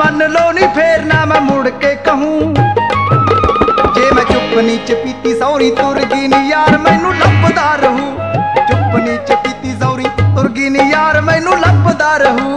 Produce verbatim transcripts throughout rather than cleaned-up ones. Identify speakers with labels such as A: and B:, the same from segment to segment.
A: ਮੰਨ ਲੋ ਨੀ ਫੇਰ ਨਾ ਮੈਂ ਮੁੜ ਕੇ ਕਹੂੰ। ਜੇ ਮੈਂ ਚੁੱਪ ਨੀਚ ਪੀਤੀ ਸੌਰੀ ਤੁਰ ਗਈ ਨੀ ਯਾਰ ਮੈਨੂੰ ਲੱਭਦਾ ਰਹੂ। ਚੁੱਪ ਨੀਚ ਪੀਤੀ ਸੌਰੀ ਤੁਰ ਗਈ ਨੀ ਯਾਰ ਮੈਨੂੰ ਲੱਭਦਾ ਰਹੂ।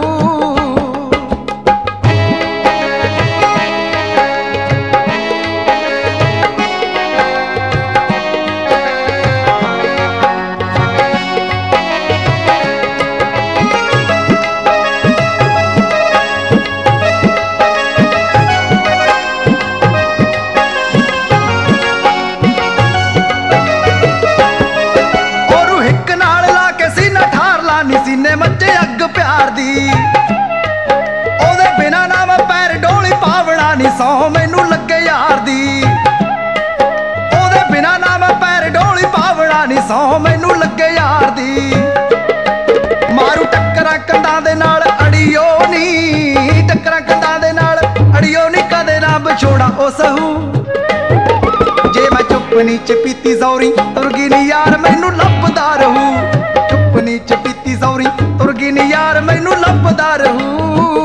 A: ਸੀਨੇ ਮੱਚੇ ਅੱਗ ਪਿਆਰ ਦੀ ਉਹਦੇ ਬਿਨਾ ਨਾ ਮੈਂ ਪੈਰ ਡੋਲੀ ਪਾਵਣਾ ਨੀ ਸੌ ਮੈਨੂੰ ਲੱਗੇ ਯਾਰ ਦੀ। ਉਹਦੇ ਬਿਨਾ ਨਾ ਮੈਂ ਪੈਰ ਡੋਲੀ ਪਾਵਣਾ ਨੀ ਸੌ ਮੈਨੂੰ ਲੱਗੇ ਯਾਰ ਦੀ। ਮਾਰੂ ਟੱਕਰਾਂ ਕੰਧਾਂ ਦੇ ਨਾਲ ਅੜੀਓ ਨੀ ਟੱਕਰਾਂ ਕੰਧਾਂ ਦੇ ਨਾਲ ਅੜੀਓ ਨੀ ਕਦੇ ਨਾ ਵਿਛੋੜਾ ਉਹ ਸਹੂ। ਜੇ ਮੈਂ ਚੁੱਪ ਨੀਚ ਪੀਤੀ ਸੌਰੀ ਤੁਰ ਗਈ ਨੀ ਯਾਰ ਮੈਨੂੰ ਲੱਭਦਾ ਰਹੂ। ਚੁੱਪ ਨੀਚ ਪੀਤੀ ਸੌਰੀ ਤੁਰ ਗਈ ਨੀ ਯਾਰ ਮੈਨੂੰ ਲੱਭਦਾ ਰਹੂ।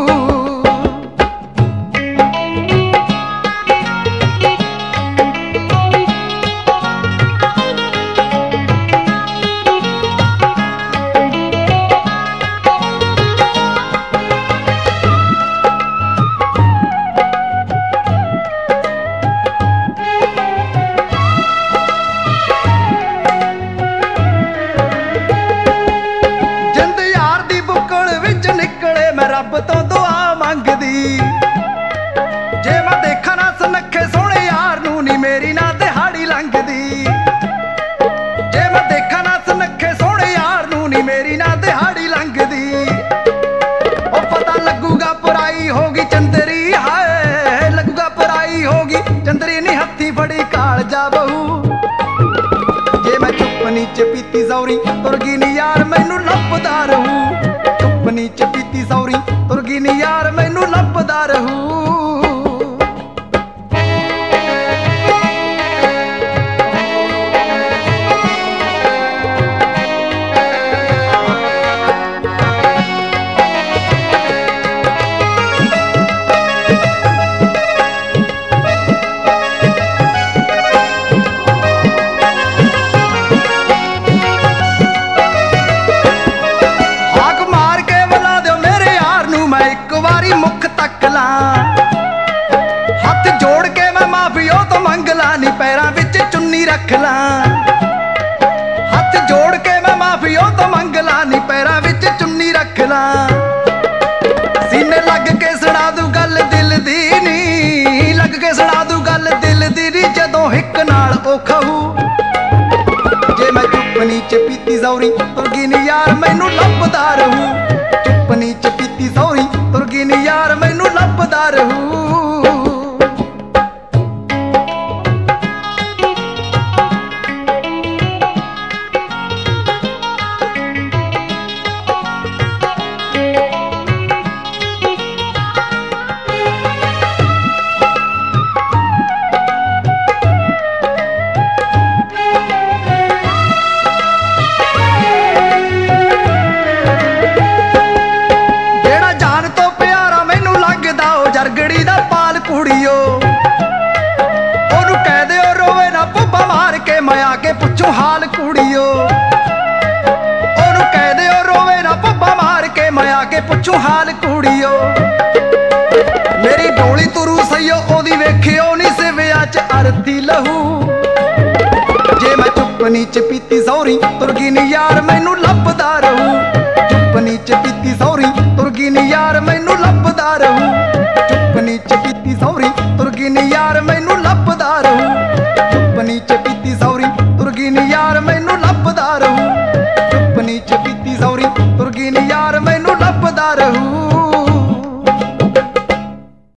A: ਰੱਬ ਤੋਂ ਦੁਆ ਮੰਗਦੀ ਜੇ ਮੈਂ ਦੇਖਾਂ ਨਾ ਸੁਨੱਖੇ ਸੋਹਣੇ ਯਾਰ ਨੂੰ ਨੀ ਮੇਰੀ ਨਾ ਦਿਹਾੜੀ ਲੰਘਦੀ। ਜੇ ਮੈਂ ਦੇਖਾਂ ਨਾ ਸੁਨੱਖੇ ਸੋਹਣੇ ਯਾਰ ਨੂੰ ਨੀ ਮੇਰੀ ਨਾ ਦਿਹਾੜੀ ਲੰਘਦੀ। ਉਹ ਪਤਾ ਲੱਗੂਗਾ ਪਰਾਈ ਹੋ ਗਈ ਚੰਦਰੀ ਹਾਏ ਲੱਗੂਗਾ ਪਰਾਈ ਹੋ ਗਈ ਚੰਦਰੀ ਨੀ ਹੱਥੀ ਫੜੀ ਕਾਲਜਾ ਬਹੂ। ਜੇ ਮੈਂ ਚੁੱਪ ਨੀਚ ਪੀਤੀ ਸੌਰੀ ਤੁਰ ਗਈ ਨੀ ਯਾਰ ਮੈਨੂੰ ਲੱਭਦਾ ਰਹੂ। ਚੁੱਪ ਨੀਚ ਪੀਤੀ ਸੌਰੀ ਤੁਰ ਗਈ ਨੀ ਯਾਰ ਮੈਨੂੰ ਲੱਭਦਾ ਰਹੂ। ਮੁੱਖ ਤੱਕ ਲਾਂ ਹੱਥ ਜੋੜ ਕੇ ਮੈਂ ਮਾਫੀ ਉਹ ਤੋਂ ਮੰਗ ਲਾਂ ਨੀ ਪੈਰਾਂ ਵਿੱਚ ਚੁੰਨੀ ਰੱਖ ਲਾਂ। ਹੱਥ ਜੋੜ ਕੇ ਮੈਂ ਮਾਫੀ ਉਹ ਤੋਂ ਮੰਗ ਲਾਂ ਨੀ ਪੈਰਾਂ ਵਿੱਚ ਚੁੰਨੀ ਰੱਖ ਲਾਂ। ਸੀਨੇ ਲੱਗ ਕੇ ਸੁਣਾ ਦੂ ਗੱਲ ਦਿਲ ਦੀ ਨੀ ਲੱਗ ਕੇ ਸੁਣਾ ਦੂ ਗੱਲ ਦਿਲ ਦੀ ਨੀ ਜਦੋਂ ਹਿੱਕ ਨਾਲ ਉਹ ਖਹੂ। ਜੇ ਮੈਂ ਚੁੱਪ ਨੀਚ ਪੀਤੀ ਸੌਰੀ ਤੁਰ ਗਈ ਨੀ ਯਾਰ ਮੈਨੂੰ ਲੱਭਦਾ ਰਹੂ। ਚੁੱਪ ਨੀਚ ਪੀਤੀ ਸੌਰੀ ਤੁਰ ਗਈ ਨੀ ਯਾਰ ਮੈਨੂੰ ਲੱਭਦਾ ਰਹੂ। ਜਰਗੜੀ ਦਾ ਪਾਲ ਕੁੜੀਓ ਉਹਨੂੰ ਕਹਿ ਦਿਓ ਰੋਵੇ ਨਾ ਪੁੱਪਾ ਮਾਰ ਕੇ ਮੈਂ ਆ ਕੇ ਪੁੱਛੂ ਹਾਲ ਕੁੜੀਓ। ਉਹਨੂੰ ਕਹਿ ਦਿਓ ਰੋਵੇ ਨਾ ਪੁੱਪਾ ਮਾਰ ਕੇ ਮੈਂ ਆ ਕੇ ਪੁੱਛੂ ਹਾਲ ਕੁੜੀਓ। ਮੇਰੀ ਡੋਲੀ ਤੁਰੂ ਸਈਓ ਉਹਦੀ ਵੇਖਿਓ ਨੀ ਸਿਵਿਆਂ ਚ ਅਰਥੀ ਲਹੂ। ਜੇ ਮੈਂ ਚੁੱਪ ਨੀਚ ਪੀਤੀ ਸੌਰੀ ਤੁਰ ਗਈ ਨੀ ਯਾਰ ਮੈਨੂੰ ਲੱਭਦਾ ਰਹੂ। ਚੁੱਪ ਨੀਚ ਪੀਤੀ ਸੌਰੀ ਤੁਰ ਗਈ ਨੀ ਯਾਰ ਮੈਨੂੰ ਲੱਭਦਾ ਰਹੂ। ਚੁੱਪ ਨੀਚ ਪੀਤੀ ਸੌਰੀ ਤੁਰ ਗਈ ਨੀ ਯਾਰ ਮੈਨੂੰ ਲੱਭਦਾ ਰਹੂ। ਚੁੱਪ ਨੀਚ ਪੀਤੀ ਸੌਰੀ ਤੁਰ ਗਈ ਨੀ ਯਾਰ ਮੈਨੂੰ ਲੱਭਦਾ ਰਹੂ। ਚੁੱਪ ਨੀਚ ਪੀਤੀ ਸੌਰੀ ਤੁਰ ਗਈ ਨੀ ਯਾਰ ਮੈਨੂੰ ਲੱਭਦਾ ਰਹੂ।